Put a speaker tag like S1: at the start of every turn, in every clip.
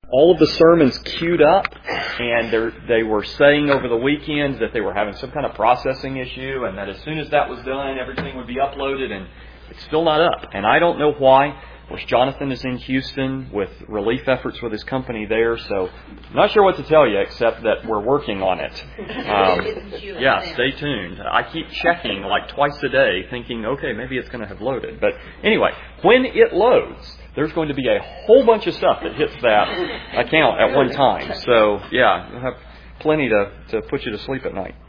S1: all of the sermons queued up, and they were saying over the weekend that they were having some kind of processing issue, and that as soon as that was done, everything would be uploaded, and it's still not up. And I don't know why. Of course, Jonathan is in Houston with relief efforts with his company there, so I'm not sure what to tell you except that we're working on it. Yeah, stay tuned. I keep checking like twice a day, thinking, okay, maybe it's going to have loaded. But anyway, when it loads, there's going to be a whole bunch of stuff that hits that account at one time. So, yeah, we'll have plenty to put you to sleep at night.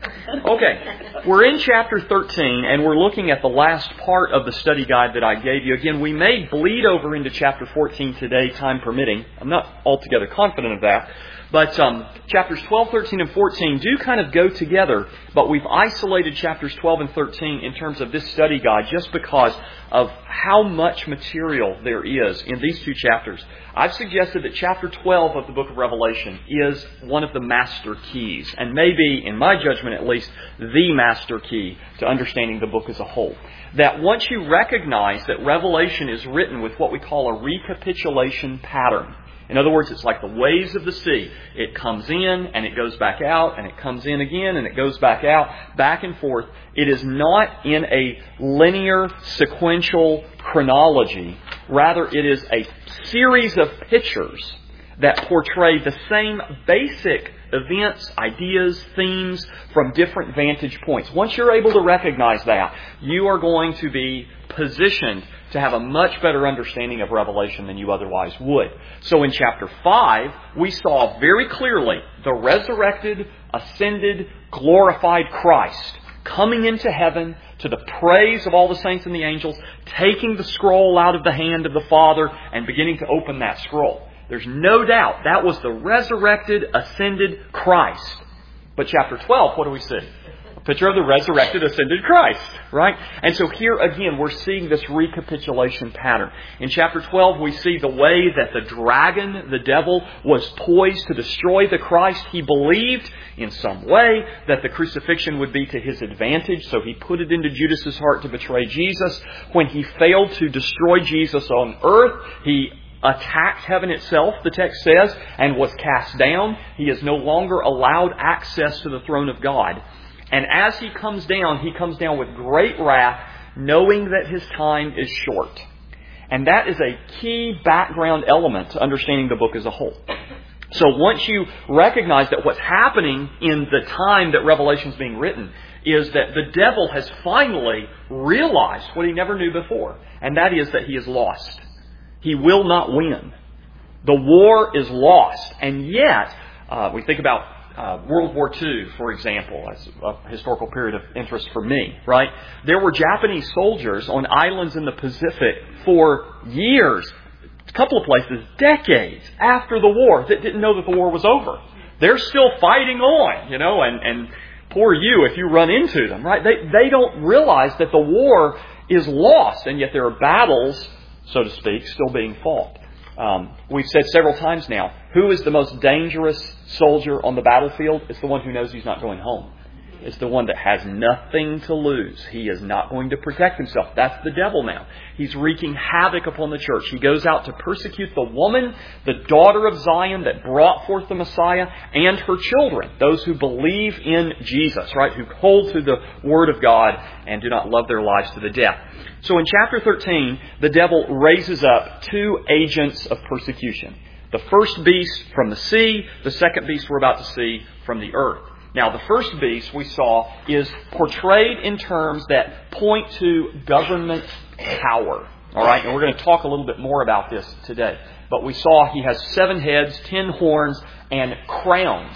S1: Okay, we're in chapter 13, and we're looking at the last part of the study guide that I gave you. Again, we may bleed over into chapter 14 today, time permitting. I'm not altogether confident of that. But chapters 12, 13, and 14 do kind of go together, but we've isolated chapters 12 and 13 in terms of this study guide just because of how much material there is in these two chapters. I've suggested that chapter 12 of the book of Revelation is one of the master keys, and maybe, in my judgment at least, the master key to understanding the book as a whole. That once you recognize that Revelation is written with what we call a recapitulation pattern, in other words, it's like the waves of the sea. It comes in and it goes back out, and it comes in again and it goes back out, back and forth. It is not in a linear, sequential chronology. Rather, it is a series of pictures that portray the same basic events, ideas, themes from different vantage points. Once you're able to recognize that, you are going to be positioned to have a much better understanding of Revelation than you otherwise would. So in chapter 5, we saw very clearly the resurrected, ascended, glorified Christ coming into heaven to the praise of all the saints and the angels, taking the scroll out of the hand of the Father and beginning to open that scroll. There's no doubt that was the resurrected, ascended Christ. But chapter 12, what do we see? A picture of the resurrected, ascended Christ, right? And so here again, we're seeing this recapitulation pattern. In chapter 12, we see the way that the dragon, the devil, was poised to destroy the Christ. He believed in some way that the crucifixion would be to his advantage, so he put it into Judas's heart to betray Jesus. When he failed to destroy Jesus on earth, he attacked heaven itself, the text says, and was cast down. He is no longer allowed access to the throne of God. And as he comes down with great wrath, knowing that his time is short. And that is a key background element to understanding the book as a whole. So once you recognize that what's happening in the time that Revelation is being written is that the devil has finally realized what he never knew before, and that is that he is lost. He will not win. The war is lost. And yet, we think about World War II, for example, as a historical period of interest for me, right? There were Japanese soldiers on islands in the Pacific for years, a couple of places, decades after the war, that didn't know that the war was over. They're still fighting on, and poor you if you run into them, right? They don't realize that the war is lost, and yet there are battles, so to speak, still being fought. We've said several times now, who is the most dangerous soldier on the battlefield? It's the one who knows he's not going home. It's the one that has nothing to lose. He is not going to protect himself. That's the devil now. He's wreaking havoc upon the church. He goes out to persecute the woman, the daughter of Zion that brought forth the Messiah, and her children, those who believe in Jesus, right? Who hold to the Word of God and do not love their lives to the death. So in chapter 13, the devil raises up two agents of persecution. The first beast from the sea, the second beast we're about to see from the earth. Now, the first beast we saw is portrayed in terms that point to government power. All right, and we're going to talk a little bit more about this today. But we saw he has 7 heads, 10 horns, and crowns,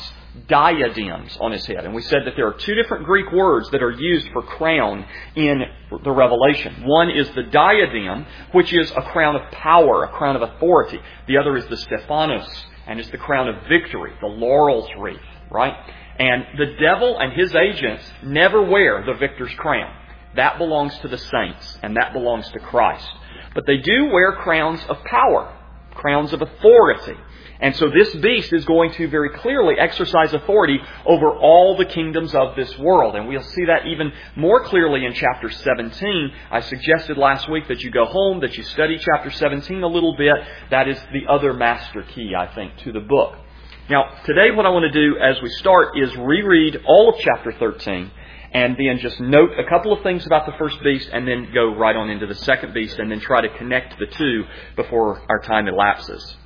S1: diadems on his head. And we said that there are 2 different Greek words that are used for crown in the Revelation. One is the diadem, which is a crown of power, a crown of authority. The other is the Stephanos, and it's the crown of victory, the laurel's wreath, right? And the devil and his agents never wear the victor's crown. That belongs to the saints, and that belongs to Christ. But they do wear crowns of power. crowns of authority. And so this beast is going to very clearly exercise authority over all the kingdoms of this world. And we'll see that even more clearly in chapter 17. I suggested last week that you go home, that you study chapter 17 a little bit. That is the other master key, I think, to the book. Now, today what I want to do as we start is reread all of chapter 13 and then just note a couple of things about the first beast and then go right on into the second beast and then try to connect the two before our time elapses.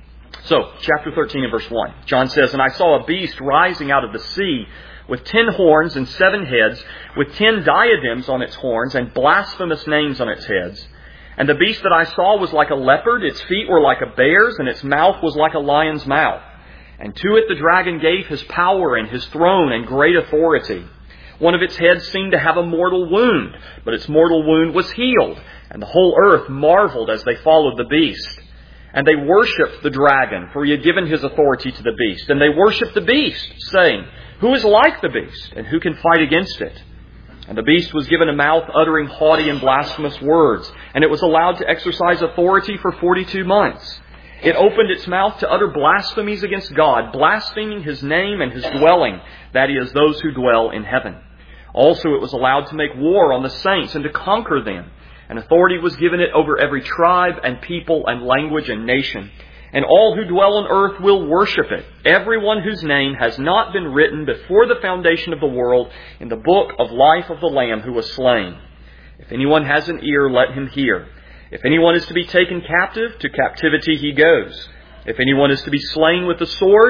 S1: So, chapter 13 and verse 1. John says, "And I saw a beast rising out of the sea with 10 horns and 7 heads, with 10 diadems on its horns and blasphemous names on its heads. And the beast that I saw was like a leopard, its feet were like a bear's, and its mouth was like a lion's mouth. And to it the dragon gave his power and his throne and great authority. One of its heads seemed to have a mortal wound, but its mortal wound was healed, and the whole earth marveled as they followed the beast. And they worshipped the dragon, for he had given his authority to the beast. And they worshipped the beast, saying, 'Who is like the beast, and who can fight against it?' And the beast was given a mouth uttering haughty and blasphemous words, and it was allowed to exercise authority for 42 months. It opened its mouth to utter blasphemies against God, blaspheming his name and his dwelling, that is, those who dwell in heaven. Also it was allowed to make war on the saints and to conquer them. And authority was given it over every tribe and people and language and nation. And all who dwell on earth will worship it, everyone whose name has not been written before the foundation of the world in the book of life of the Lamb who was slain. If anyone has an ear, let him hear. If anyone is to be taken captive, to captivity he goes. If anyone is to be slain with the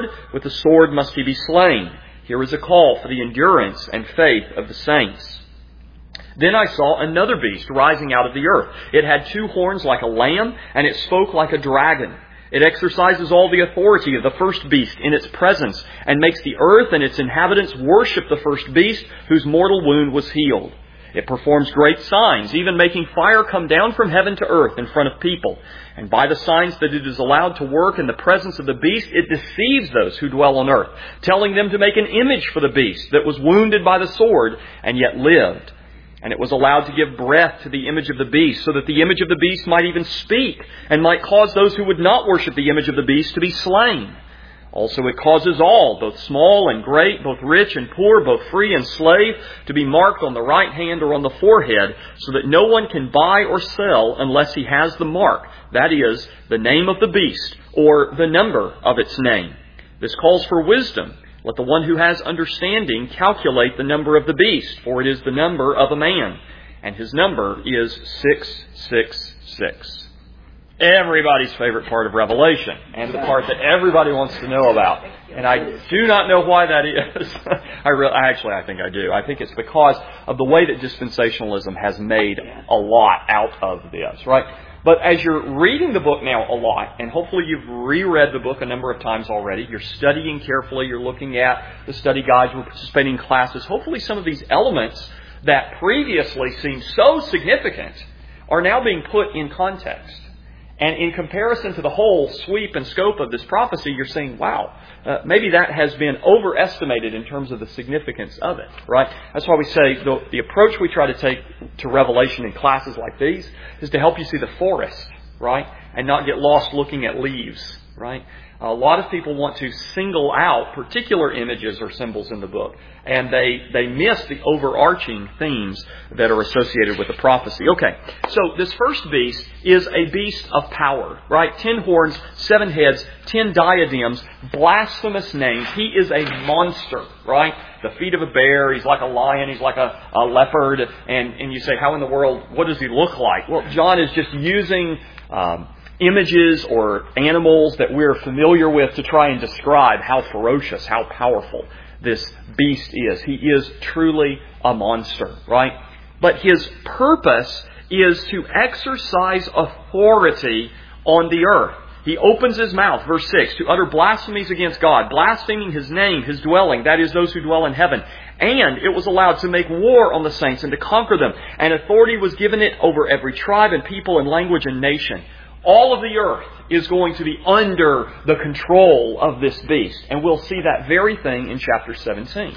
S1: sword must he be slain. Here is a call for the endurance and faith of the saints. Then I saw another beast rising out of the earth. It had 2 horns like a lamb, and it spoke like a dragon. It exercises all the authority of the first beast in its presence, and makes the earth and its inhabitants worship the first beast, whose mortal wound was healed. It performs great signs, even making fire come down from heaven to earth in front of people. And by the signs that it is allowed to work in the presence of the beast, it deceives those who dwell on earth, telling them to make an image for the beast that was wounded by the sword and yet lived. And it was allowed to give breath to the image of the beast, so that the image of the beast might even speak, and might cause those who would not worship the image of the beast to be slain. Also it causes all, both small and great, both rich and poor, both free and slave, to be marked on the right hand or on the forehead, so that no one can buy or sell unless he has the mark, that is, the name of the beast, or the number of its name. This calls for wisdom. Let the one who has understanding calculate the number of the beast, for it is the number of a man, and his number is 666. Everybody's favorite part of Revelation, and the part that everybody wants to know about. And I do not know why that is. I think I do. I think it's because of the way that dispensationalism has made a lot out of this, right? But as you're reading the book now a lot, and hopefully you've reread the book a number of times already, you're studying carefully, you're looking at the study guides, we're participating in classes, hopefully some of these elements that previously seemed so significant are now being put in context. And in comparison to the whole sweep and scope of this prophecy, you're saying, wow, maybe that has been overestimated in terms of the significance of it, right? That's why we say the approach we try to take to Revelation in classes like these is to help you see the forest, right? And not get lost looking at leaves, right? A lot of people want to single out particular images or symbols in the book, and they miss the overarching themes that are associated with the prophecy. Okay, so this first beast is a beast of power, right? 10 horns, 7 heads, 10 diadems, blasphemous names. He is a monster, right? The feet of a bear, he's like a lion, he's like a leopard, and you say, how in the world, what does he look like? Well, John is just using images or animals that we're familiar with to try and describe how ferocious, how powerful this beast is. He is truly a monster, right? But his purpose is to exercise authority on the earth. He opens his mouth, verse 6, to utter blasphemies against God, blaspheming his name, his dwelling, that is, those who dwell in heaven. And it was allowed to make war on the saints and to conquer them. And authority was given it over every tribe and people and language and nation. All of the earth is going to be under the control of this beast. And we'll see that very thing in chapter 17.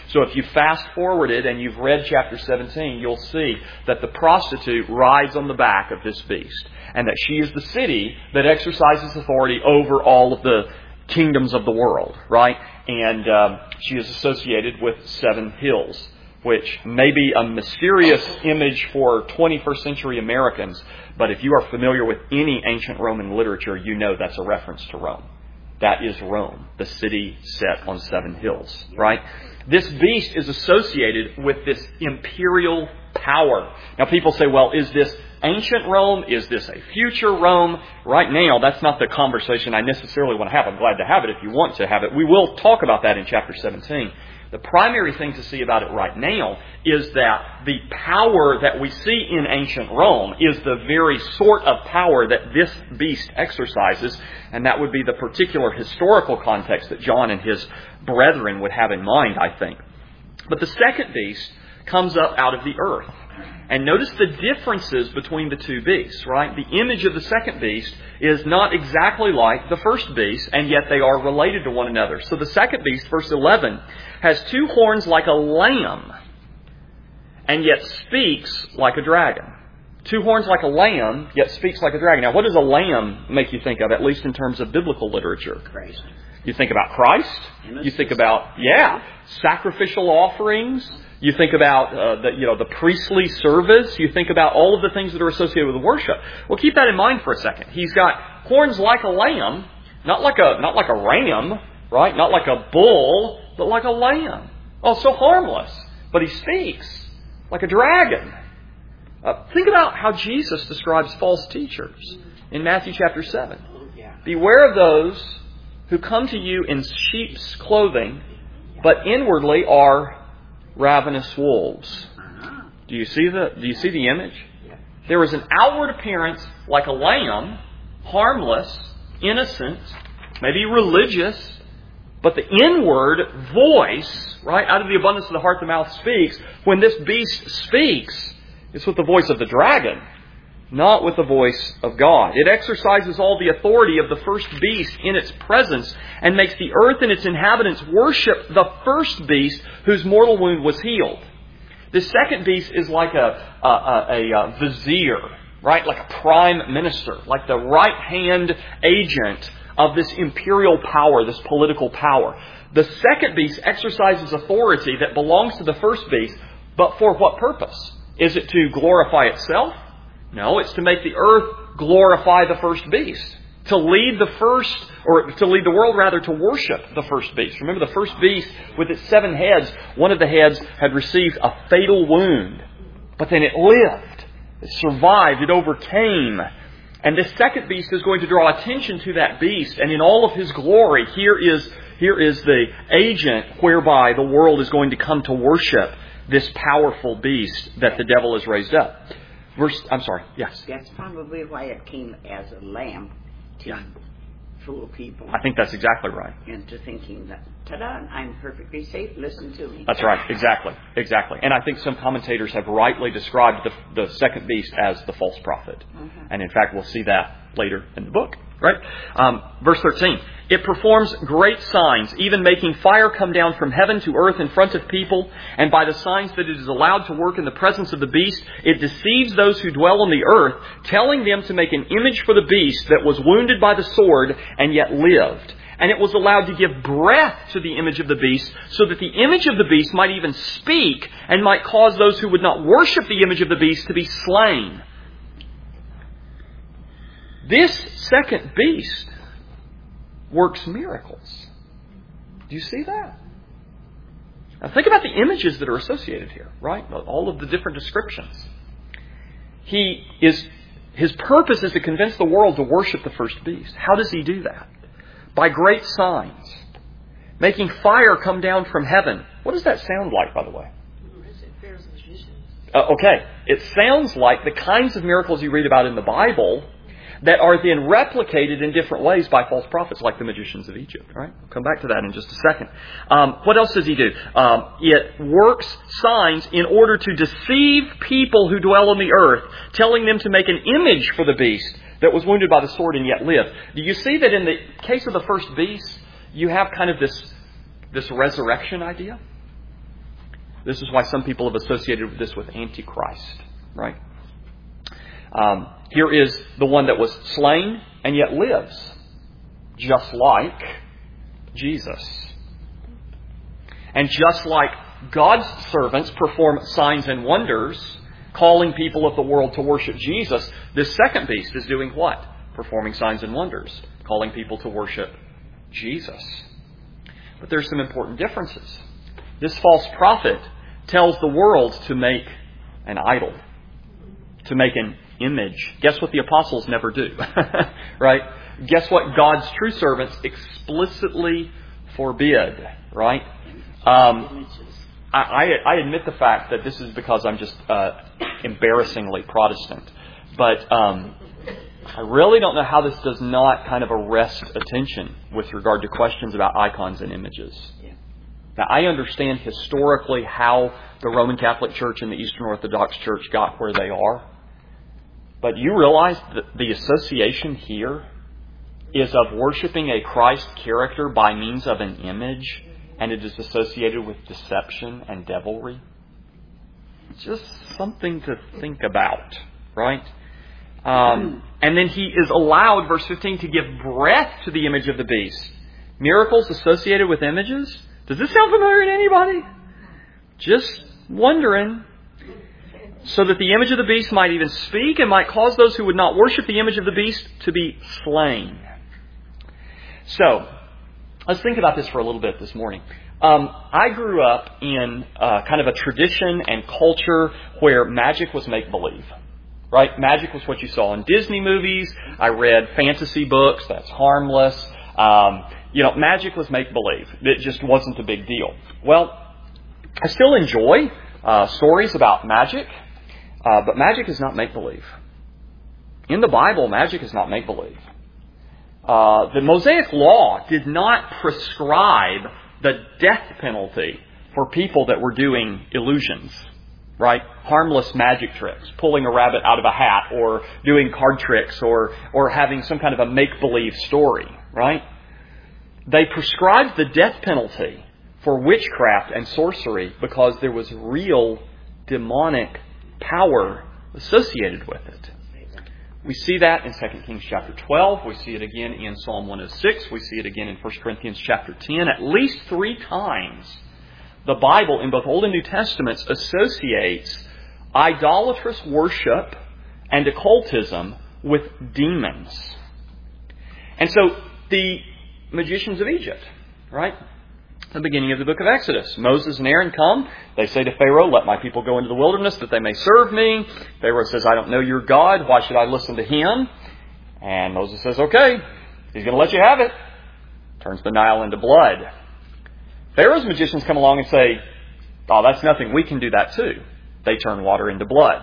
S1: So if you fast forwarded and you've read chapter 17, you'll see that the prostitute rides on the back of this beast, and that she is the city that exercises authority over all of the kingdoms of the world, right? And she is associated with 7 hills, which may be a mysterious image for 21st century Americans, but if you are familiar with any ancient Roman literature, you know that's a reference to Rome. That is Rome, the city set on 7 hills, right? This beast is associated with this imperial power. Now people say, well, is this ancient Rome? Is this a future Rome? Right now, that's not the conversation I necessarily want to have. I'm glad to have it if you want to have it. We will talk about that in chapter 17. The primary thing to see about it right now is that the power that we see in ancient Rome is the very sort of power that this beast exercises, and that would be the particular historical context that John and his brethren would have in mind, I think. But the second beast comes up out of the earth. And notice the differences between the 2 beasts, right? The image of the second beast is not exactly like the first beast, and yet they are related to one another. So the second beast, verse 11, has 2 horns like a lamb, and yet speaks like a dragon. 2 horns like a lamb, yet speaks like a dragon. Now, what does a lamb make you think of, at least in terms of biblical literature?
S2: Christ.
S1: You think about Christ. You think about, sacrificial offerings. You think about the priestly service. You think about all of the things that are associated with worship. Well, keep that in mind for a second. He's got horns like a lamb, not like a ram, right? Not like a bull, but like a lamb. Oh, so harmless. But he speaks like a dragon. Think about how Jesus describes false teachers in Matthew chapter 7. Beware of those who come to you in sheep's clothing, but inwardly are ravenous wolves. Do you see the image? There is an outward appearance like a lamb, harmless, innocent, maybe religious, but the inward voice, right, out of the abundance of the heart the mouth speaks. When this beast speaks, it's with the voice of the dragon, not with the voice of God. It exercises all the authority of the first beast in its presence and makes the earth and its inhabitants worship the first beast whose mortal wound was healed. The second beast is like a vizier, right? Like a prime minister, like the right-hand agent of this imperial power, this political power. The second beast exercises authority that belongs to the first beast, but for what purpose? Is it to glorify itself? No, it's to make the earth glorify the first beast. To lead the world rather to worship the first beast. Remember, the first beast with its 7 heads, one of the heads had received a fatal wound. But then it lived. It survived. It overcame. And this second beast is going to draw attention to that beast. And in all of his glory, here is the agent whereby the world is going to come to worship this powerful beast that the devil has raised up. Yes.
S2: That's probably why it came as a lamb to fool people.
S1: I think that's exactly right.
S2: Into thinking that, ta-da, I'm perfectly safe, listen to me.
S1: That's right, exactly. And I think some commentators have rightly described the second beast as the false prophet. Mm-hmm. And in fact, we'll see that later in the book. Right? Verse 13. It performs great signs, even making fire come down from heaven to earth in front of people. And by the signs that it is allowed to work in the presence of the beast, it deceives those who dwell on the earth, telling them to make an image for the beast that was wounded by the sword and yet lived. And it was allowed to give breath to the image of the beast, so that the image of the beast might even speak and might cause those who would not worship the image of the beast to be slain. This second beast works miracles. Do you see that? Now think about the images that are associated here, right? All of the different descriptions. His purpose is to convince the world to worship the first beast. How does he do that? By great signs. Making fire come down from heaven. What does that sound like, by the way? Okay. It sounds like the kinds of miracles you read about in the Bible that are then replicated in different ways by false prophets like the magicians of Egypt. Right? We'll come back to that in just a second. What else does he do? It works signs in order to deceive people who dwell on the earth, telling them to make an image for the beast that was wounded by the sword and yet lived. Do you see that in the case of the first beast, you have kind of this resurrection idea? This is why some people have associated this with Antichrist, right? Here is the one that was slain and yet lives, just like Jesus. And just like God's servants perform signs and wonders, calling people of the world to worship Jesus, this second beast is doing what? Performing signs and wonders, calling people to worship Jesus. But there's some important differences. This false prophet tells the world to make an idol, to make an image. Guess what the apostles never do? Right? Guess what God's true servants explicitly forbid? Right? I admit the fact that this is because I'm just embarrassingly Protestant. But I really don't know how this does not kind of arrest attention with regard to questions about icons and images. Now, I understand historically how the Roman Catholic Church and the Eastern Orthodox Church got where they are. But you realize that the association here is of worshiping a Christ character by means of an image, and it is associated with deception and devilry. It's just something to think about, right? And then he is allowed, verse 15, to give breath to the image of the beast. Miracles associated with images? Does this sound familiar to anybody? Just wondering. So that the image of the beast might even speak and might cause those who would not worship the image of the beast to be slain. So, let's think about this for a little bit this morning. I grew up in kind of a tradition and culture where magic was make-believe. Right? Magic was what you saw in Disney movies. I read fantasy books. That's harmless. Magic was make-believe. It just wasn't a big deal. Well, I still enjoy stories about magic. But magic is not make-believe. In the Bible, magic is not make-believe. The Mosaic Law did not prescribe the death penalty for people that were doing illusions, right? Harmless magic tricks, pulling a rabbit out of a hat, or doing card tricks, or having some kind of a make-believe story, right? They prescribed the death penalty for witchcraft and sorcery because there was real demonic power associated with it. We see that in 2 Kings chapter 12. We see it again in Psalm 106. We see it again in 1 Corinthians chapter 10. At least 3 times, the Bible in both Old and New Testaments associates idolatrous worship and occultism with demons. And so the magicians of Egypt, right? The beginning of the book of Exodus. Moses and Aaron come. They say to Pharaoh, "Let my people go into the wilderness that they may serve me." Pharaoh says, "I don't know your God. Why should I listen to him?" And Moses says, "Okay, he's going to let you have it." Turns the Nile into blood. Pharaoh's magicians come along and say, "Oh, that's nothing. We can do that too." They turn water into blood.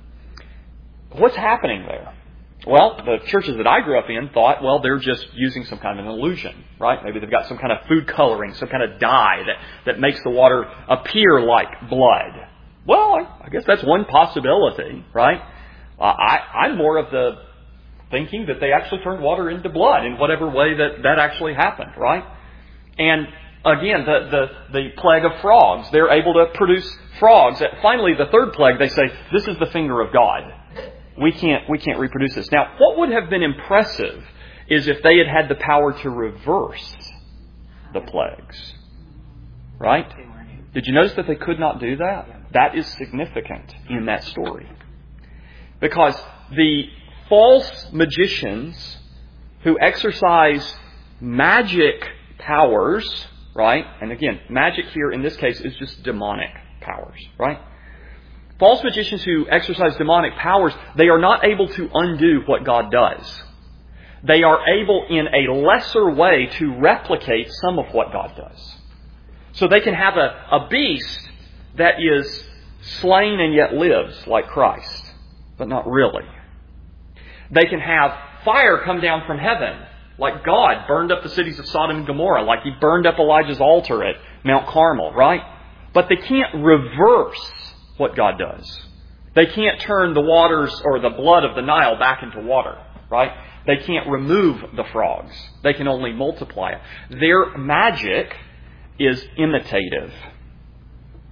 S1: What's happening there? Well, the churches that I grew up in thought, well, they're just using some kind of an illusion, right? Maybe they've got some kind of food coloring, some kind of dye that makes the water appear like blood. Well, I guess that's one possibility, right? I'm more of the thinking that they actually turned water into blood in whatever way that actually happened, right? And again, the plague of frogs, they're able to produce frogs. Finally, the third plague, they say, this is the finger of God. We can't reproduce this. Now, what would have been impressive is if they had had the power to reverse the plagues. Right? Did you notice that they could not do that? That is significant in that story. Because the false magicians who exercise magic powers, right? And again, magic here in this case is just demonic powers, right? False magicians who exercise demonic powers, they are not able to undo what God does. They are able in a lesser way to replicate some of what God does. So they can have a beast that is slain and yet lives like Christ, but not really. They can have fire come down from heaven, like God burned up the cities of Sodom and Gomorrah, like He burned up Elijah's altar at Mount Carmel, right? But they can't reverse what God does. They can't turn the waters or the blood of the Nile back into water, right? They can't remove the frogs. They can only multiply it. Their magic is imitative.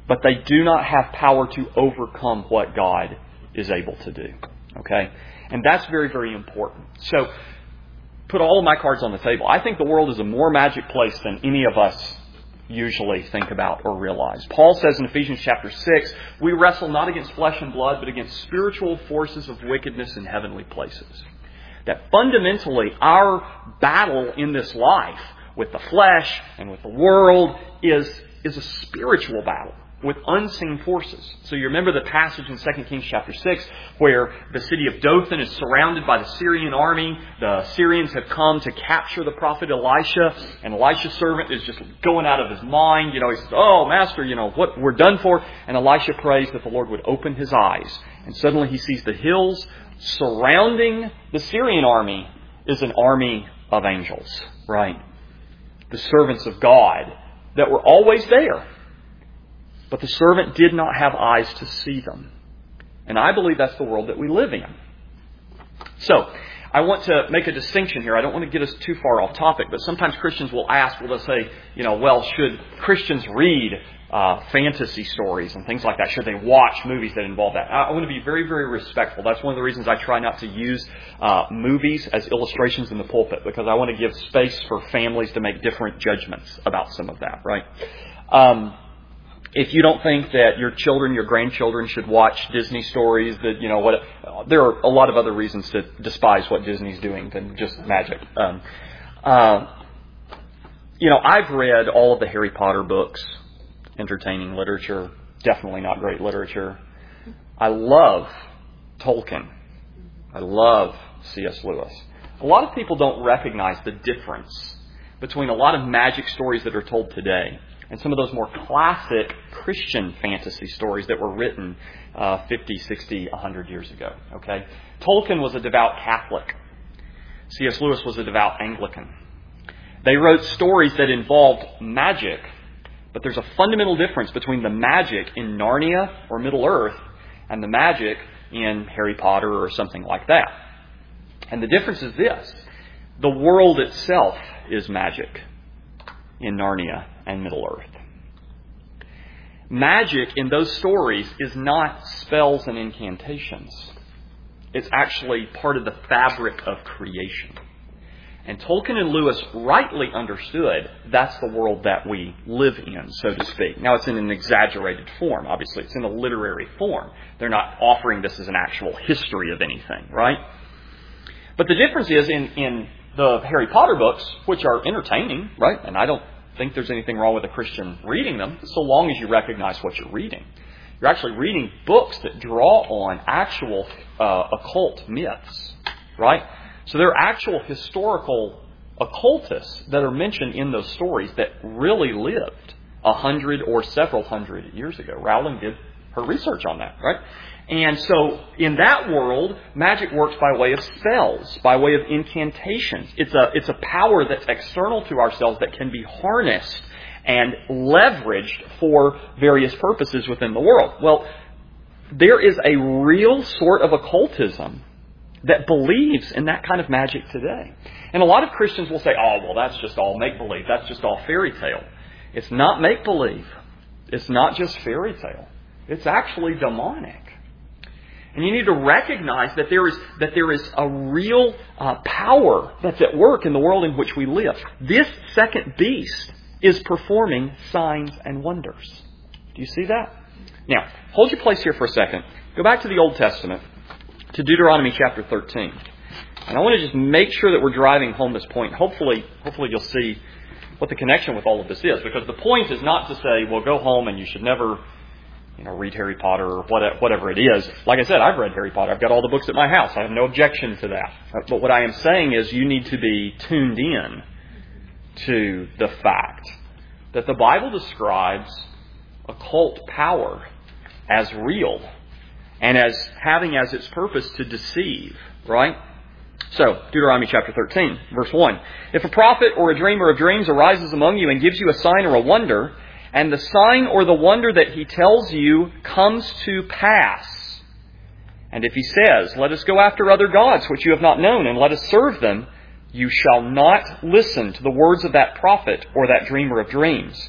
S1: but they do not have power to overcome what God is able to do. Okay? And that's very, very important. So, put all of my cards on the table. I think the world is a more magic place than any of us usually think about or realize. Paul says in Ephesians chapter 6, we wrestle not against flesh and blood, but against spiritual forces of wickedness in heavenly places. That fundamentally our battle in this life with the flesh and with the world is a spiritual battle with unseen forces. So you remember the passage in 2 Kings chapter 6 where the city of Dothan is surrounded by the Syrian army. The Syrians have come to capture the prophet Elisha, and Elisha's servant is just going out of his mind. He says, "Oh, Master, what we're done for." And Elisha prays that the Lord would open his eyes. And suddenly he sees the hills surrounding the Syrian army is an army of angels, right? The servants of God that were always there. But the servant did not have eyes to see them. And I believe that's the world that we live in. So, I want to make a distinction here. I don't want to get us too far off topic, but sometimes Christians will ask, they'll say, should Christians read fantasy stories and things like that? Should they watch movies that involve that? I want to be very, very respectful. That's one of the reasons I try not to use movies as illustrations in the pulpit, because I want to give space for families to make different judgments about some of that, right? If you don't think that your children, your grandchildren should watch Disney stories, there are a lot of other reasons to despise what Disney's doing than just magic. I've read all of the Harry Potter books, entertaining literature, definitely not great literature. I love Tolkien. I love C.S. Lewis. A lot of people don't recognize the difference between a lot of magic stories that are told today and some of those more classic Christian fantasy stories that were written 50, 60, 100 years ago. Okay? Tolkien was a devout Catholic. C.S. Lewis was a devout Anglican. They wrote stories that involved magic, but there's a fundamental difference between the magic in Narnia or Middle-earth and the magic in Harry Potter or something like that. And the difference is this. The world itself is magic in Narnia and Middle-earth. Magic in those stories is not spells and incantations. It's actually part of the fabric of creation. And Tolkien and Lewis rightly understood that's the world that we live in, so to speak. Now, it's in an exaggerated form, obviously. It's in a literary form. They're not offering this as an actual history of anything, right? But the difference is in the Harry Potter books, which are entertaining, right? And I don't think there's anything wrong with a Christian reading them, so long as you recognize what you're reading. You're actually reading books that draw on actual occult myths, right? So there are actual historical occultists that are mentioned in those stories that really lived 100 or several hundred years ago. Rowling did her research on that, right? And so in that world, magic works by way of spells, by way of incantations. It's a power that's external to ourselves that can be harnessed and leveraged for various purposes within the world. Well, there is a real sort of occultism that believes in that kind of magic today. And a lot of Christians will say, oh, well, that's just all make-believe. That's just all fairy tale. It's not make-believe. It's not just fairy tale. It's actually demonic. And you need to recognize that there is a real power that's at work in the world in which we live. This second beast is performing signs and wonders. Do you see that? Now, hold your place here for a second. Go back to the Old Testament, to Deuteronomy chapter 13. And I want to just make sure that we're driving home this point. Hopefully you'll see what the connection with all of this is. Because the point is not to say, well, go home and you should never read Harry Potter or whatever it is. Like I said, I've read Harry Potter. I've got all the books at my house. I have no objection to that. But what I am saying is you need to be tuned in to the fact that the Bible describes occult power as real and as having as its purpose to deceive, right? So, Deuteronomy chapter 13, verse 1. If a prophet or a dreamer of dreams arises among you and gives you a sign or a wonder, and the sign or the wonder that he tells you comes to pass, and if he says, let us go after other gods which you have not known, and let us serve them, you shall not listen to the words of that prophet or that dreamer of dreams.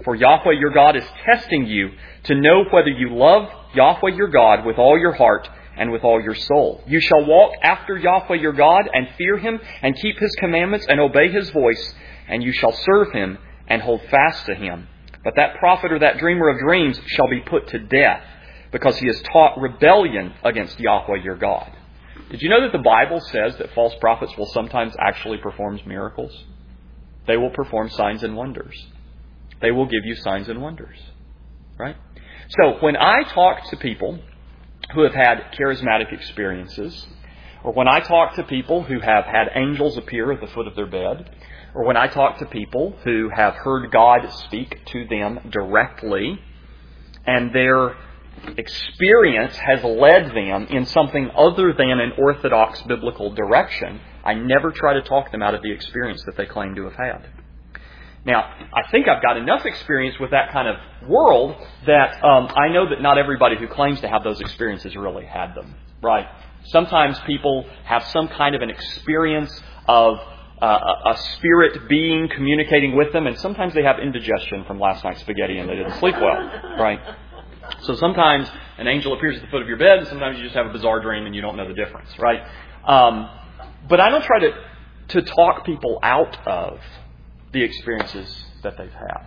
S1: For Yahweh your God is testing you to know whether you love Yahweh your God with all your heart and with all your soul. You shall walk after Yahweh your God and fear Him and keep His commandments and obey His voice, and you shall serve Him and hold fast to Him. But that prophet or that dreamer of dreams shall be put to death, because he has taught rebellion against Yahweh your God. Did you know that the Bible says that false prophets will sometimes actually perform miracles? They will perform signs and wonders. They will give you signs and wonders. Right? So when I talk to people who have had charismatic experiences, or when I talk to people who have had angels appear at the foot of their bed, or when I talk to people who have heard God speak to them directly, and their experience has led them in something other than an orthodox biblical direction, I never try to talk them out of the experience that they claim to have had. Now, I think I've got enough experience with that kind of world that I know that not everybody who claims to have those experiences really had them, right? Sometimes people have some kind of an experience of a spirit being communicating with them, and sometimes they have indigestion from last night's spaghetti and they didn't sleep well, right? So sometimes an angel appears at the foot of your bed, and sometimes you just have a bizarre dream and you don't know the difference, right? But I don't try to talk people out of the experiences that they've had.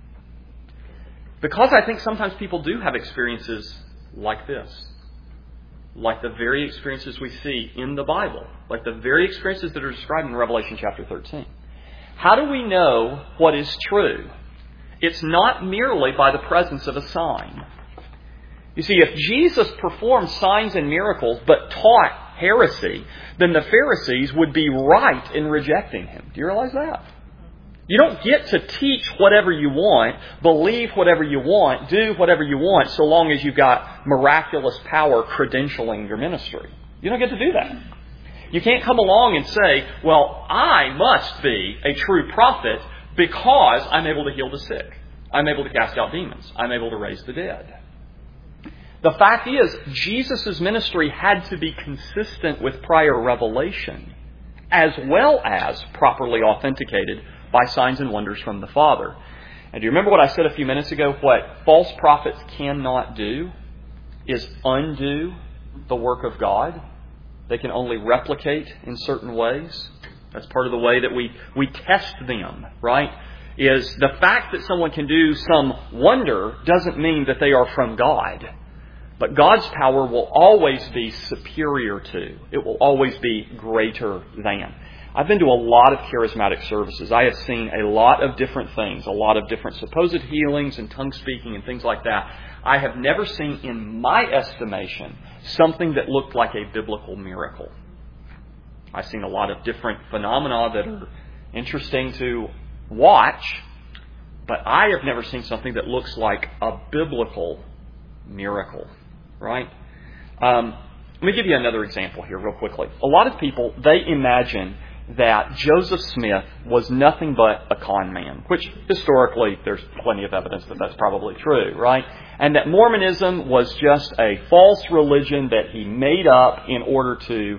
S1: Because I think sometimes people do have experiences like this. Like the very experiences we see in the Bible. Like the very experiences that are described in Revelation chapter 13. How do we know what is true? It's not merely by the presence of a sign. You see, if Jesus performed signs and miracles but taught heresy, then the Pharisees would be right in rejecting Him. Do you realize that? You don't get to teach whatever you want, believe whatever you want, do whatever you want, so long as you've got miraculous power credentialing your ministry. You don't get to do that. You can't come along and say, well, I must be a true prophet because I'm able to heal the sick. I'm able to cast out demons. I'm able to raise the dead. The fact is, Jesus' ministry had to be consistent with prior revelation, as well as properly authenticated by signs and wonders from the Father. And do you remember what I said a few minutes ago? What false prophets cannot do is undo the work of God. They can only replicate in certain ways. That's part of the way that we test them, right? Is the fact that someone can do some wonder doesn't mean that they are from God. But God's power will always be superior to. It will always be greater than. I've been to a lot of charismatic services. I have seen a lot of different things, a lot of different supposed healings and tongue speaking and things like that. I have never seen, in my estimation, something that looked like a biblical miracle. I've seen a lot of different phenomena that are interesting to watch, but I have never seen something that looks like a biblical miracle, right? Let me give you another example here real quickly. A lot of people, they imagine that Joseph Smith was nothing but a con man, which historically there's plenty of evidence that that's probably true, right? And that Mormonism was just a false religion that he made up in order to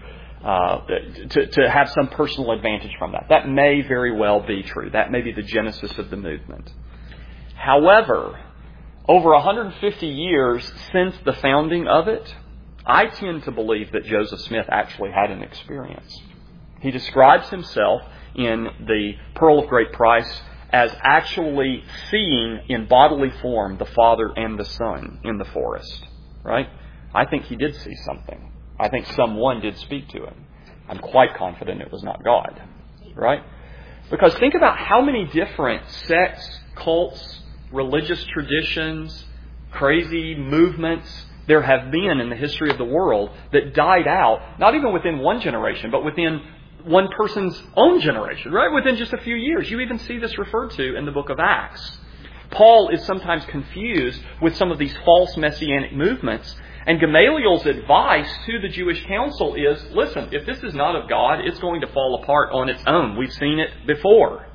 S1: have some personal advantage from that. That may very well be true. That may be the genesis of the movement. However, over 150 years since the founding of it, I tend to believe that Joseph Smith actually had an experience. He describes himself in the Pearl of Great Price as actually seeing in bodily form the Father and the Son in the forest. Right? I think he did see something. I think someone did speak to him. I'm quite confident it was not God. Right? Because think about how many different sects, cults, religious traditions, crazy movements there have been in the history of the world that died out, not even within one generation, but within one person's own generation, right? Within just a few years. You even see this referred to in the book of Acts. Paul is sometimes confused with some of these false messianic movements, and Gamaliel's advice to the Jewish council is, listen, if this is not of God, it's going to fall apart on its own. We've seen it before.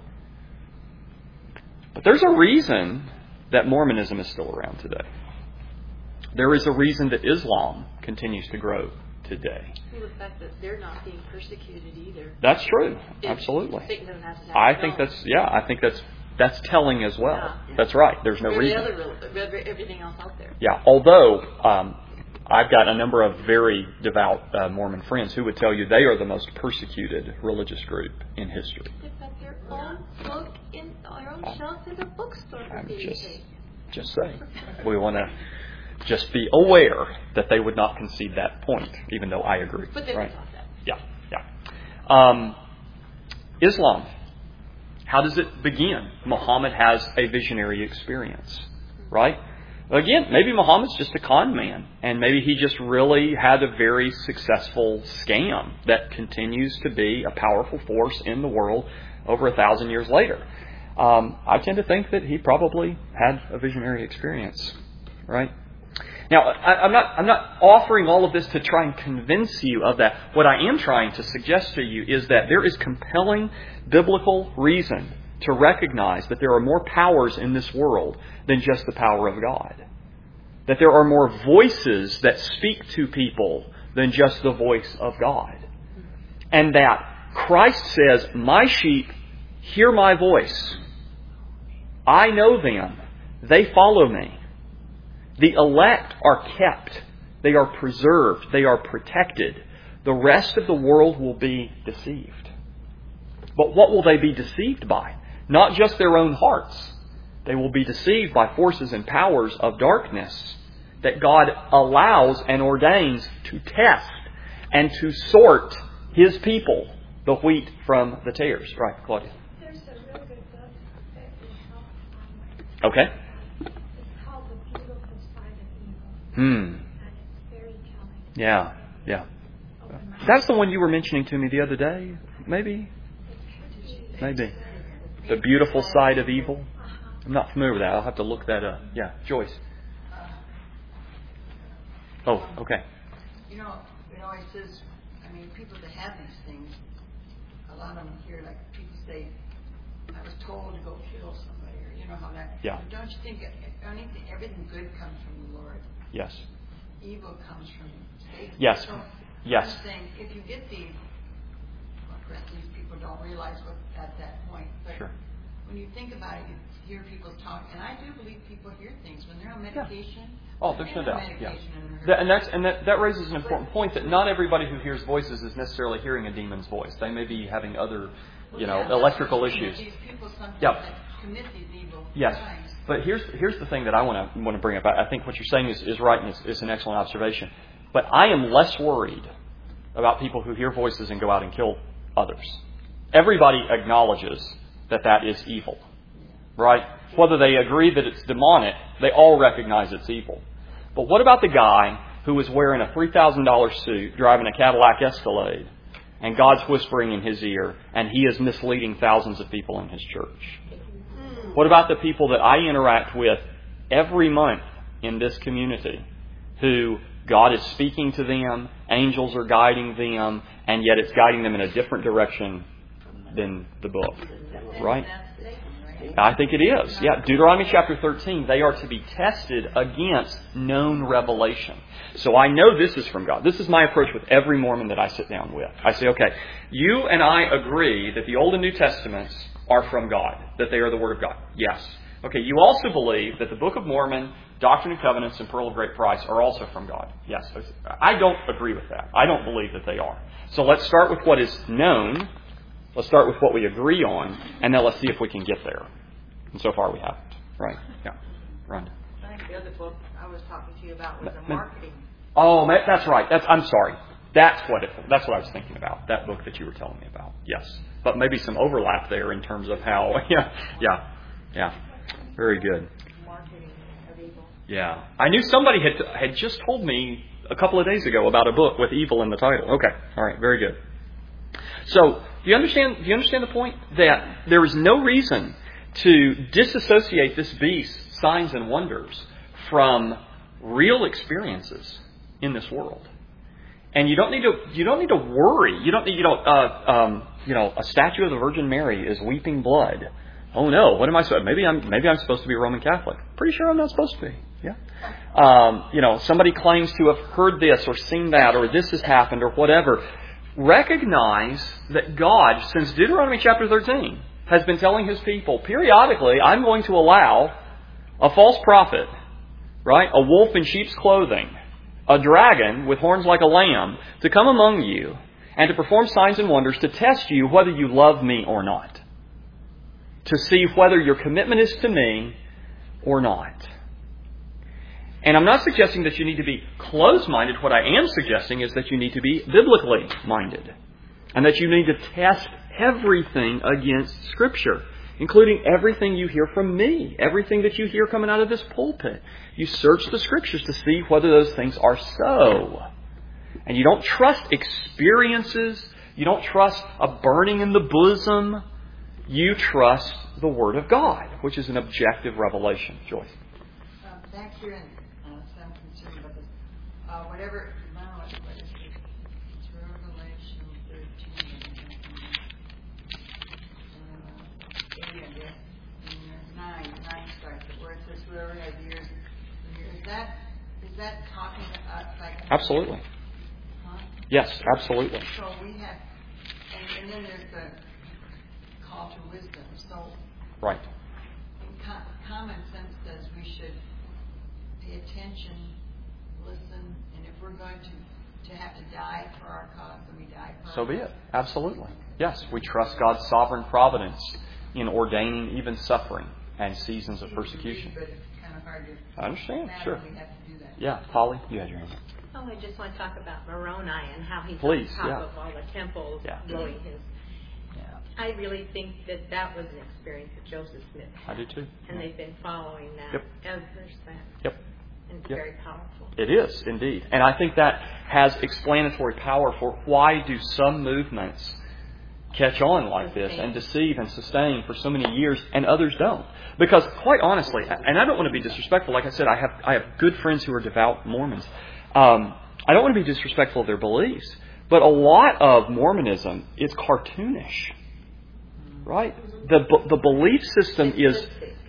S1: But there's a reason that Mormonism is still around today. There is a reason that Islam continues to grow today.
S3: Well, the fact that they're not being persecuted either.
S1: That's true. Absolutely.
S3: Satan doesn't have to have
S1: I think that's That's telling as well.
S3: Yeah.
S1: That's right. There's no
S3: Every
S1: reason.
S3: everything else out there.
S1: Yeah, although I've got a number of very devout Mormon friends who would tell you they are the most persecuted religious group in history.
S3: They've got their own book in their own shelf in the bookstore.
S1: I'm just saying. We want to just be aware that they would not concede that point, even though I agree.
S3: But they
S1: right?
S3: thought that.
S1: Yeah. Islam. How does it begin? Muhammad has a visionary experience, right? Again, maybe Muhammad's just a con man, and maybe he just really had a very successful scam that continues to be a powerful force in the world over 1,000 years later. I tend to think that he probably had a visionary experience, right? Now, I'm not offering all of this to try and convince you of that. What I am trying to suggest to you is that there is compelling biblical reason to recognize that there are more powers in this world than just the power of God. That there are more voices that speak to people than just the voice of God. And that Christ says, "My sheep hear my voice. I know them. They follow me." The elect are kept. They are preserved. They are protected. The rest of the world will be deceived. But what will they be deceived by? Not just their own hearts. They will be deceived by forces and powers of darkness that God allows and ordains to test and to sort His people, the wheat from the tares. Right, Claudia?
S4: There's a really good book that we help online.
S1: Okay.
S4: It's called The Beautiful Side of Evil.
S1: And
S4: it's very telling.
S1: Yeah. That's the one you were mentioning to me the other day, maybe? Maybe. The Beautiful Side of Evil? I'm not familiar with that. I'll have to look that up. Yeah, Joyce. Oh, okay.
S5: It always says, people that have these things, a lot of them hear, like, people say, I was told to go kill somebody, or you know how that...
S1: Yeah.
S5: Don't you think everything good comes from the Lord?
S1: Yes.
S5: Evil comes from Satan.
S1: Yes.
S5: So
S1: Yes.
S5: I'm saying, if you get these, these people don't realize what at that point, but
S1: Sure.
S5: when you think about it, you hear people talk, and I do believe people hear things when they're on medication.
S1: Oh, there's no doubt. Yeah.
S5: And
S1: That raises an important point that not everybody who hears voices is necessarily hearing a demon's voice. They may be having other, electrical issues.
S5: These people sometimes
S1: Yeah.
S5: that commit these evil
S1: Yes.
S5: crimes.
S1: But here's the thing that I want to bring up. I think what you're saying is right and is an excellent observation. But I am less worried about people who hear voices and go out and kill others. Everybody acknowledges that is evil, right? Whether they agree that it's demonic, they all recognize it's evil. But what about the guy who was wearing a $3,000 suit, driving a Cadillac Escalade, and God's whispering in his ear, and he is misleading thousands of people in his church? What about the people that I interact with every month in this community who God is speaking to them, angels are guiding them, and yet it's guiding them in a different direction than the book, right? I think it is. Yeah, Deuteronomy chapter 13, they are to be tested against known revelation. So I know this is from God. This is my approach with every Mormon that I sit down with. I say, okay, you and I agree that the Old and New Testaments are from God, that they are the Word of God. Yes. Okay, you also believe that the Book of Mormon, Doctrine and Covenants, and Pearl of Great Price are also from God. Yes. I don't agree with that. I don't believe that they are. So let's start with what is known. Let's start with what we agree on, and then let's see if we can get there. And so far we haven't. Right? Yeah. Rhonda.
S6: I think the other book I was talking to you about was the marketing.
S1: Oh, that's right. I'm sorry. That's what I was thinking about. That book that you were telling me about. Yes. But maybe some overlap there in terms of how. Yeah. Very good.
S6: Marketing of evil.
S1: Yeah. I knew somebody had just told me a couple of days ago about a book with evil in the title. Okay. All right. Very good. So, do you understand the point? That there is no reason to disassociate this beast, signs and wonders, from real experiences in this world. And you don't need to worry. You don't need, a statue of the Virgin Mary is weeping blood. Oh no, what am I supposed? Maybe I'm supposed to be a Roman Catholic. Pretty sure I'm not supposed to be. Yeah. Somebody claims to have heard this or seen that or this has happened or whatever. Recognize that God, since Deuteronomy chapter 13, has been telling His people, periodically, I'm going to allow a false prophet, right? A wolf in sheep's clothing, a dragon with horns like a lamb, to come among you and to perform signs and wonders to test you whether you love me or not. To see whether your commitment is to me or not. And I'm not suggesting that you need to be closed-minded. What I am suggesting is that you need to be biblically minded. And that you need to test everything against Scripture, including everything you hear from me, everything that you hear coming out of this pulpit. You search the Scriptures to see whether those things are so. And you don't trust experiences. You don't trust a burning in the bosom. You trust the Word of God, which is an objective revelation. Joyce?
S5: Back here in, so I'm concerned about this. Whatever, now, what is it? It's Revelation 13. 8, I guess. And there's 9. 9 starts it, where it says, whoever has ears, is that talking to us? Like,
S1: Absolutely.
S5: huh?
S1: Yes, absolutely.
S5: So we have, and then there's the call to wisdom. So,
S1: Right.
S5: common sense says we should pay attention, listen, and if we're going to have to die for our cause, then we die for
S1: So
S5: our
S1: be
S5: cause.
S1: it. Absolutely. Yes, we trust God's sovereign providence in ordaining even suffering and seasons of persecution.
S5: But it's kind of hard to
S1: I understand. Sure.
S5: we have to do that.
S1: Yeah. Polly, you had your hand up.
S7: Oh, I just want to talk about Moroni and how he's
S1: Please,
S7: on top
S1: yeah.
S7: of all the temples
S1: Yeah.
S7: blowing his. I really think that was an experience that Joseph Smith
S1: I
S7: had.
S1: do too.
S7: And they've been following that
S1: Yep.
S7: ever since.
S1: Yep.
S7: And it's
S1: Yep.
S7: very powerful.
S1: It is, indeed. And I think that has explanatory power for why do some movements catch on like this and deceive and sustain for so many years and others don't. Because quite honestly, and I don't want to be disrespectful, like I said, I have good friends who are devout Mormons. I don't want to be disrespectful of their beliefs, but a lot of Mormonism is cartoonish. Right? The belief system it's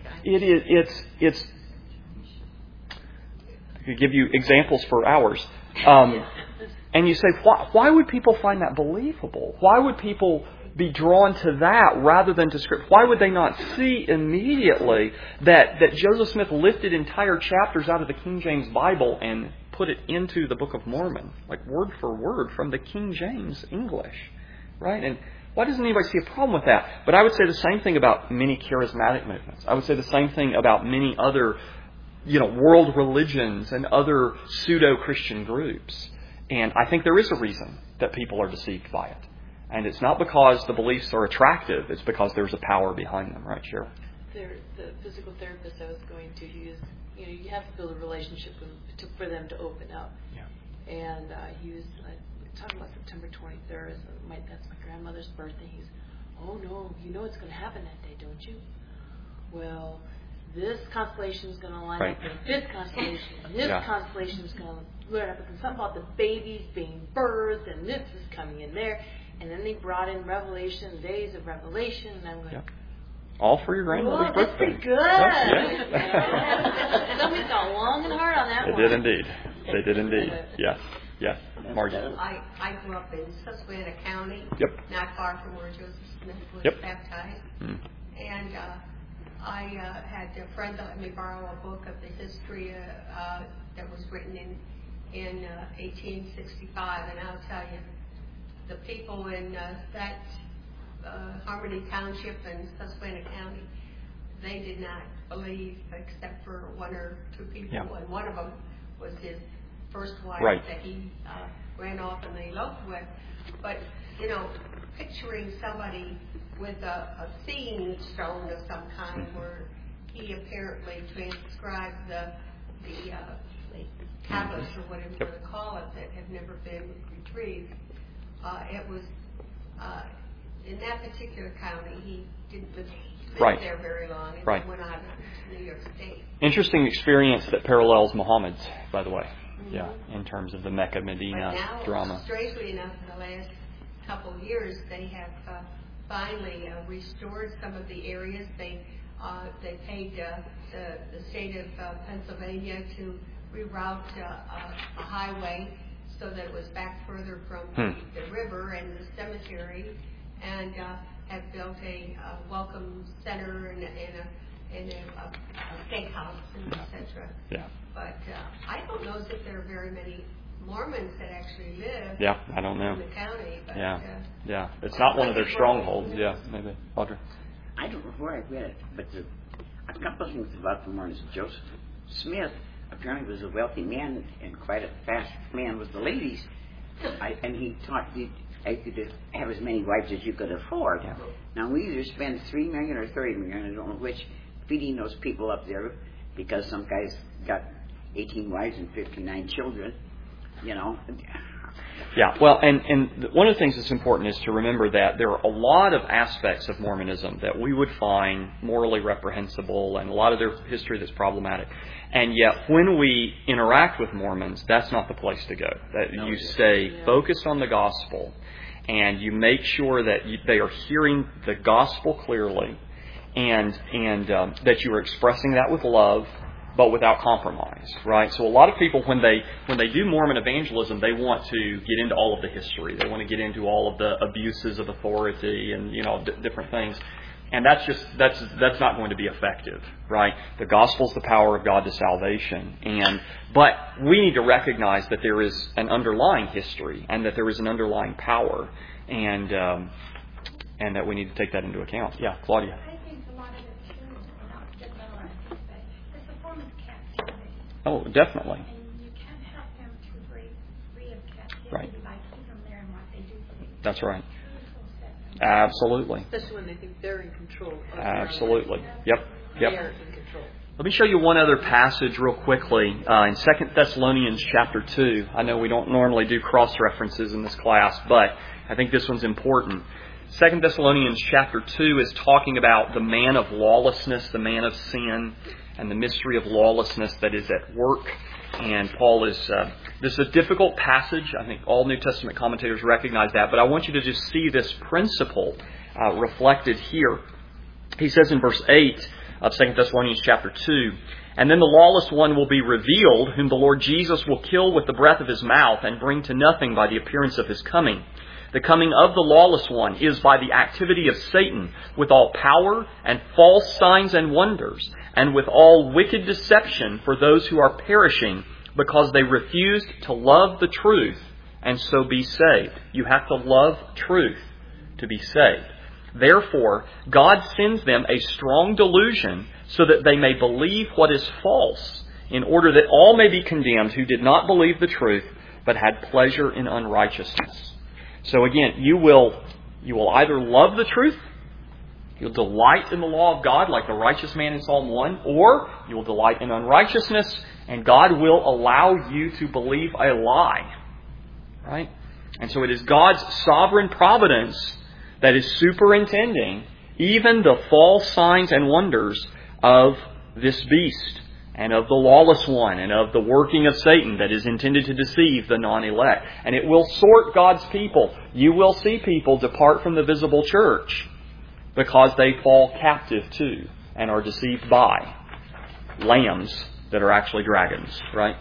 S1: I could give you examples for hours. And you say, why would people find that believable? Why would people be drawn to that rather than to Scripture? Why would they not see immediately that Joseph Smith lifted entire chapters out of the King James Bible and put it into the Book of Mormon, like word for word from the King James English? Right? And why doesn't anybody see a problem with that? But I would say the same thing about many charismatic movements. I would say the same thing about many other, world religions and other pseudo-Christian groups. And I think there is a reason that people are deceived by it. And it's not because the beliefs are attractive. It's because there's a power behind them. Right, Cheryl?
S8: The physical therapist I was going to use, you have to build a relationship for them to open up.
S1: Yeah.
S8: And he was talking about September 23rd. That's my grandmother's birthday. He's, oh no, you know what's going to happen that day, don't you? Well, this constellation is going to line up with this constellation, and this constellation is going to line up with something about the babies being birthed, and this is coming in there. And then they brought in Revelation, days of Revelation, and I'm like,
S1: all for your grandmother's birthday.
S8: That's pretty good. Somebody got long and hard on that
S1: one. They did indeed. They did indeed. Yes. Yes. Margie.
S9: I grew up in Susquehanna County, not far from where Joseph Smith was baptized. And I had a friend let me borrow a book of the history that was written in 1865, and I'll tell you, the people in that Harmony Township and Susquehanna County, they did not believe except for one or two people, and one of them was his first wife that he ran off and they eloped with. But, picturing somebody with a seeing stone of some kind where he apparently transcribed the tablets or whatever you want to call it that have never been retrieved. It was in that particular county. He didn't live there very long, and he went on to New York State.
S1: Interesting experience that parallels Muhammad's, by the way. Yeah, in terms of the Mecca Medina drama.
S9: Strangely enough, in the last couple of years, they have finally restored some of the areas. They paid the state of Pennsylvania to reroute a highway so that it was back further from the river and the cemetery. And have built a welcome center and a steakhouse and etc.
S1: Yeah.
S9: But I don't know if there are very many Mormons that actually live
S1: I don't know.
S9: in the county. But,
S1: Yeah. It's not one of their strongholds. Yeah, maybe. Audrey?
S2: I don't know where I read it, but a couple of things about the Mormons. Joseph Smith apparently was a wealthy man and quite a fast man with the ladies. And he taught I could have as many wives as you could afford.
S1: Yeah.
S2: Now, we either spend $3 million or $30 million, I don't know which, feeding those people up there because some guys got 18 wives and 59 children, you know.
S1: Yeah, well, and one of the things that's important is to remember that there are a lot of aspects of Mormonism that we would find morally reprehensible and a lot of their history that's problematic. And yet, when we interact with Mormons, that's not the place to go. That you stay focused on the gospel and you make sure that they are hearing the gospel clearly and that you are expressing that with love, but without compromise, right? So a lot of people, when they do Mormon evangelism, they want to get into all of the history. They want to get into all of the abuses of authority and, different things. And that's not going to be effective, right? The gospel is the power of God to salvation. But we need to recognize that there is an underlying history and that there is an underlying power and that we need to take that into account. Yeah, Claudia.
S4: I think a lot of it too, and I'll get that on, but it's a form of captivity.
S1: Oh, definitely.
S4: And you can't help them to break free of captivity
S1: Right.
S4: by keeping them there and what they do to them.
S1: That's right.
S4: Truth will set them
S1: Absolutely.
S8: Especially when they think they're in control. Of
S1: Absolutely.
S8: They
S1: Yep.
S8: are in control.
S1: Let me show you one other passage real quickly in 2 Thessalonians chapter 2. I know we don't normally do cross-references in this class, but I think this one's important. 2 Thessalonians chapter 2 is talking about the man of lawlessness, the man of sin, and the mystery of lawlessness that is at work. And Paul is, this is a difficult passage. I think all New Testament commentators recognize that, but I want you to just see this principle reflected here. He says in verse 8 of 2 Thessalonians chapter 2, "And then the lawless one will be revealed, whom the Lord Jesus will kill with the breath of his mouth and bring to nothing by the appearance of his coming. The coming of the lawless one is by the activity of Satan, with all power and false signs and wonders, and with all wicked deception for those who are perishing, because they refused to love the truth and so be saved." You have to love truth to be saved. "Therefore, God sends them a strong delusion so that they may believe what is false, in order that all may be condemned who did not believe the truth, but had pleasure in unrighteousness." So again, you will either love the truth, you'll delight in the law of God like the righteous man in Psalm 1, or you will delight in unrighteousness, and God will allow you to believe a lie. Right? And so it is God's sovereign providence that is superintending even the false signs and wonders of this beast and of the lawless one and of the working of Satan that is intended to deceive the non-elect. And it will sort God's people. You will see people depart from the visible church because they fall captive to and are deceived by lambs that are actually dragons, right?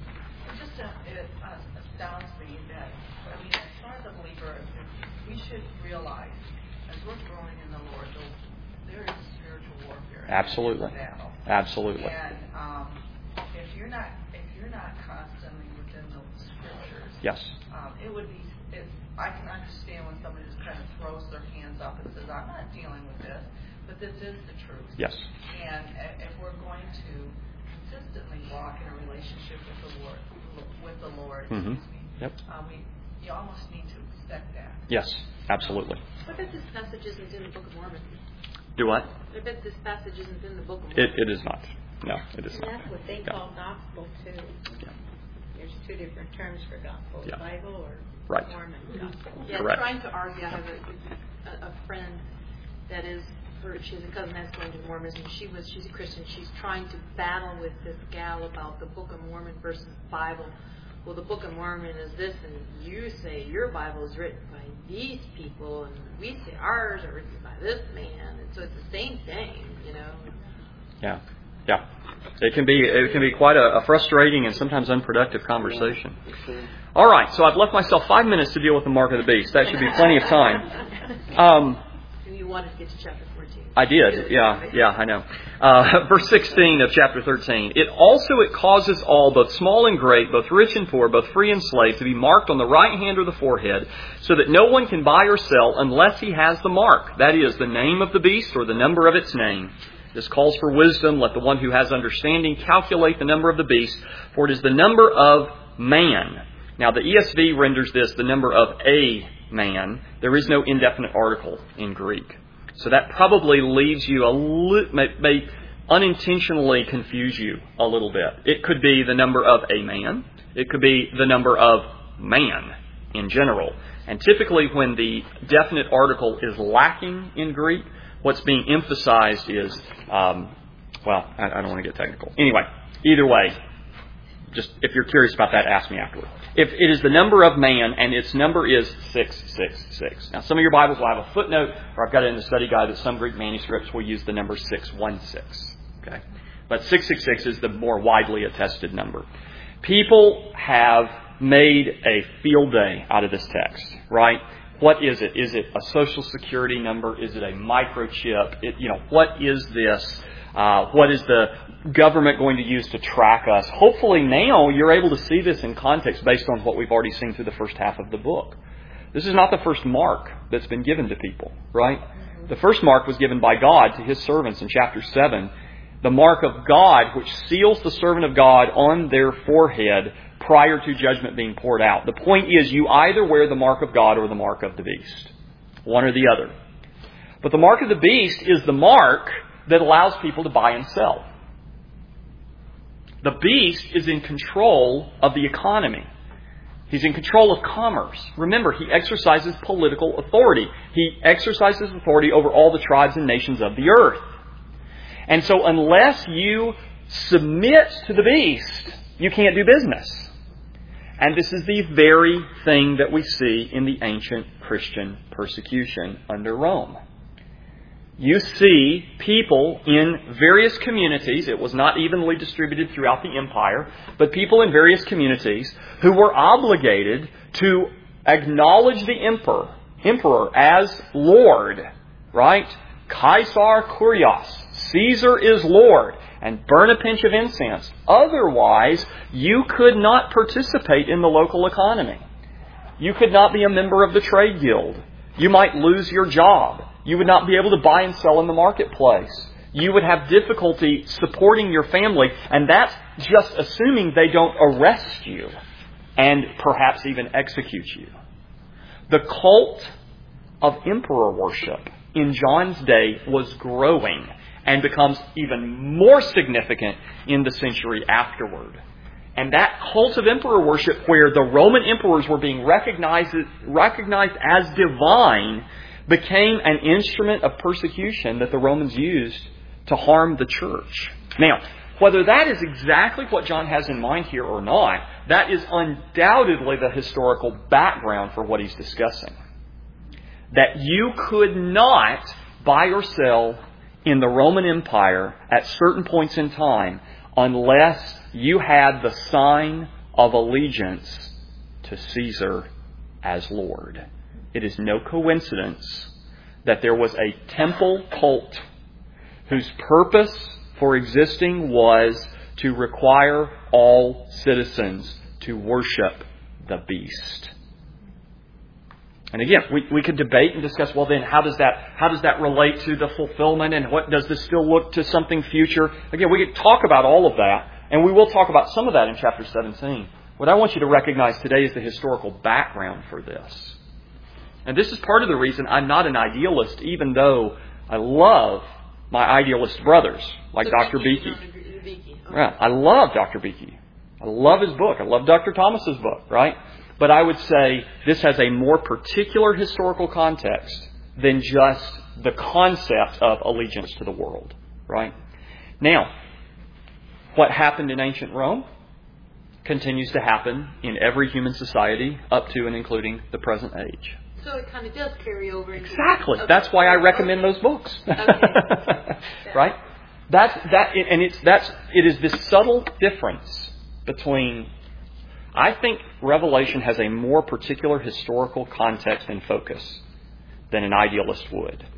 S10: It astounds me that, as far as a believer, we should realize, as we're growing in the Lord, there is spiritual warfare.
S1: Absolutely. Absolutely.
S10: And if you're not constantly within the scriptures,
S1: yes,
S10: it would be. I can understand when somebody just kind of throws their hands up and says, "I'm not dealing with this," but this is the truth.
S1: Yes.
S10: And if we're going to consistently walk in a relationship with the Lord,
S1: Mm-hmm. Yep.
S10: you almost need to expect that.
S1: Yes, absolutely.
S8: I bet this passage isn't in the Book of Mormon.
S1: Do what?
S8: I bet this passage isn't in the Book of Mormon.
S1: It is not. No, it is
S7: And
S1: not.
S7: that's what they call gospel too.
S1: Yeah.
S7: There's two different terms for gospel:
S1: Yeah.
S7: Bible or
S1: Right.
S7: Mormon gospel.
S8: Yeah,
S1: Correct.
S8: trying to argue. I have a friend that is, she has a cousin that's going to Mormonism. She's a Christian. She's trying to battle with this gal about the Book of Mormon versus the Bible. Well, the Book of Mormon is this, and you say your Bible is written by these people, and we say ours are written by this man, and so it's the same thing, you know.
S1: Yeah. Yeah. It can be quite a frustrating and sometimes unproductive conversation. All right, so I've left myself 5 minutes to deal with the mark of the beast. That should be plenty of time.
S8: wanted to get to chapter 14.
S1: I did. Yeah, I know. Verse 16 of chapter 13. It causes all, both small and great, both rich and poor, both free and slave, to be marked on the right hand or the forehead, so that no one can buy or sell unless he has the mark, that is, the name of the beast or the number of its name. This calls for wisdom. Let the one who has understanding calculate the number of the beast, for it is the number of man. Now, the ESV renders this the number of a man. There is no indefinite article in Greek. So that probably leaves you may unintentionally confuse you a little bit. It could be the number of a man. It could be the number of man in general. And typically when the definite article is lacking in Greek, what's being emphasized is, I don't want to get technical. Anyway, either way, just if you're curious about that, ask me afterward. If it is the number of man and its number is 666. Now, some of your Bibles will have a footnote, or I've got it in the study guide that some Greek manuscripts will use the number 616. Okay, but 666 is the more widely attested number. People have made a field day out of this text, right? What is it? Is it a social security number? Is it a microchip? What is this? What is the government going to use to track us? Hopefully now you're able to see this in context based on what we've already seen through the first half of the book. This is not the first mark that's been given to people, right? The first mark was given by God to His servants in chapter 7. The mark of God, which seals the servant of God on their forehead prior to judgment being poured out. The point is, you either wear the mark of God or the mark of the beast. One or the other. But the mark of the beast is the mark that allows people to buy and sell. The beast is in control of the economy. He's in control of commerce. Remember, he exercises political authority. He exercises authority over all the tribes and nations of the earth. And so unless you submit to the beast, you can't do business. And this is the very thing that we see in the ancient Christian persecution under Rome. You see people in various communities, it was not evenly distributed throughout the empire, but people in various communities who were obligated to acknowledge the emperor as Lord, right? Caesar Kurios, Caesar is Lord, and burn a pinch of incense. Otherwise, you could not participate in the local economy. You could not be a member of the trade guild. You might lose your job. You would not be able to buy and sell in the marketplace. You would have difficulty supporting your family, and that's just assuming they don't arrest you and perhaps even execute you. The cult of emperor worship in John's day was growing and becomes even more significant in the century afterward. And that cult of emperor worship, where the Roman emperors were being recognized as divine, became an instrument of persecution that the Romans used to harm the church. Now, whether that is exactly what John has in mind here or not, that is undoubtedly the historical background for what he's discussing. That you could not buy or sell in the Roman Empire at certain points in time unless you had the sign of allegiance to Caesar as Lord. It is no coincidence that there was a temple cult whose purpose for existing was to require all citizens to worship the beast. And again, we could debate and discuss, well then, how does that relate to the fulfillment, and what does this still look to something future? Again, we could talk about all of that, and we will talk about some of that in chapter 17. What I want you to recognize today is the historical background for this. And this is part of the reason I'm not an idealist, even though I love my idealist brothers, like Dr. Beeke. Right. I love Dr. Beeke. I love his book. I love Dr. Thomas's book, right? But I would say this has a more particular historical context than just the concept of allegiance to the world, right? Now, what happened in ancient Rome continues to happen in every human society up to and including the present age.
S8: So it kind of does carry over.
S1: Exactly. Okay. That's why I recommend those books.
S8: Okay.
S1: Right? It is this subtle difference between. I think Revelation has a more particular historical context and focus than an idealist would.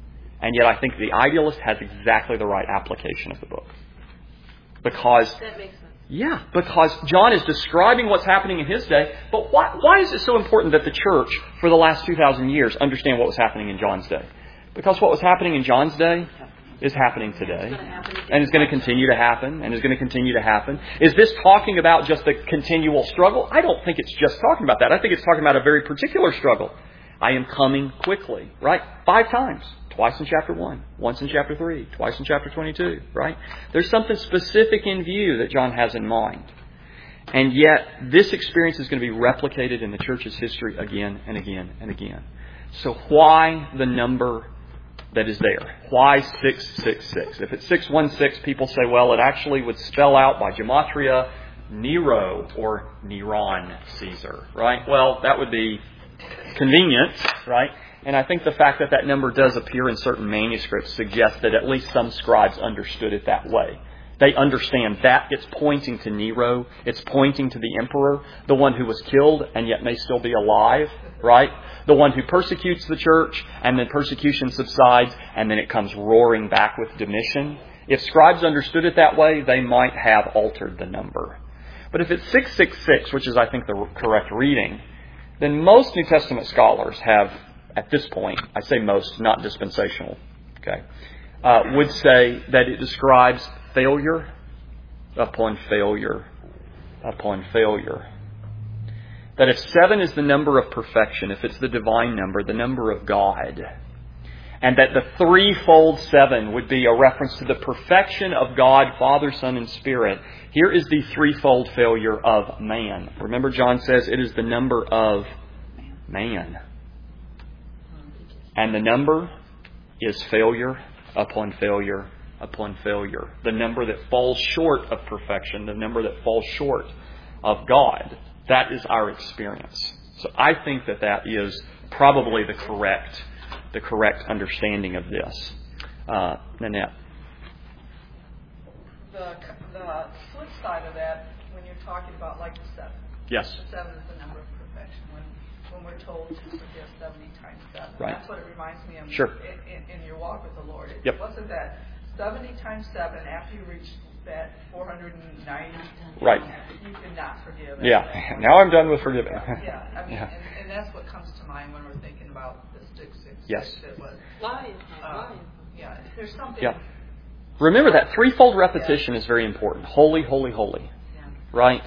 S1: And yet I think the idealist has exactly the right application of the book. Because
S8: That makes sense.
S1: yeah, because John is describing what's happening in his day. But why is it so important that the church, for the last 2,000 years, understand what was happening in John's day? Because what was happening in John's day is happening today. And it's going to continue to happen. And is going to continue to happen. Is this talking about just the continual struggle? I don't think it's just talking about that. I think it's talking about a very particular struggle. I am coming quickly, right? 5 times. Twice in chapter 1, once in chapter 3, twice in chapter 22, right? There's something specific in view that John has in mind. And yet, this experience is going to be replicated in the church's history again and again and again. So why the number that is there? Why 666? If it's 616, people say, well, it actually would spell out by gematria Nero or Neron Caesar, right? Well, that would be convenient, right? And I think the fact that that number does appear in certain manuscripts suggests that at least some scribes understood it that way. They understand that it's pointing to Nero. It's pointing to the emperor, the one who was killed and yet may still be alive, right? The one who persecutes the church, and then persecution subsides, and then it comes roaring back with Domitian. If scribes understood it that way, they might have altered the number. But if it's 666, which is, I think, the correct reading, then most New Testament scholars have, at this point, I say most, not dispensational, okay, would say that it describes failure upon failure upon failure. That if 7 is the number of perfection, if it's the divine number, the number of God, and that the threefold 7 would be a reference to the perfection of God, Father, Son, and Spirit, here is the threefold failure of man. Remember, John says it is the number of man. And the number is failure upon failure upon failure. The number that falls short of perfection, the number that falls short of God. That is our experience. So I think that that is probably the correct understanding of this. Nanette.
S10: The flip side of that, when you're talking about like the 7.
S1: Yes.
S10: The 7 is the number of perfection. When we're told to forgive 70 times 7.
S1: Right.
S10: That's what it reminds me of.
S1: Sure.
S10: In your walk with the Lord.
S1: Yep.
S10: Wasn't that 70 times 7 after you reach that 490?
S1: Right.
S10: You cannot forgive.
S1: Yeah. Now I'm done with forgiving.
S10: Yeah. I mean,
S1: Yeah.
S10: and that's what comes to mind when we're thinking about the 666.
S1: Yes.
S10: That was,
S8: Lies.
S10: yeah. There's something.
S1: Yeah. Remember that threefold repetition is very important. Holy, holy, holy.
S10: Yeah.
S1: Right?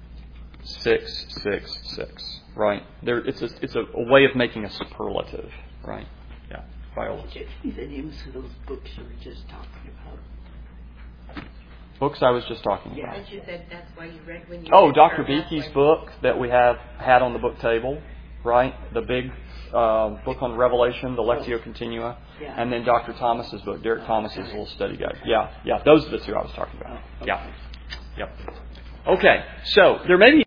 S1: 666. Right? It's a way of making a superlative. Right? Yeah. Viola.
S2: Could you give me the names of those books you were just talking about?
S1: Books I was just talking about.
S7: And you said that's why you read when you.
S1: Oh,
S7: read
S1: Dr.
S7: her, that's
S1: Beaky's
S7: why-
S1: book that we had on the book table, right? The big book on Revelation, the Lectio Continua,
S2: Yeah.
S1: and then Dr. Thomas's book, Derek Thomas's little study guide. Yeah, those are the two I was talking about. Yeah, yep. Okay, so there may be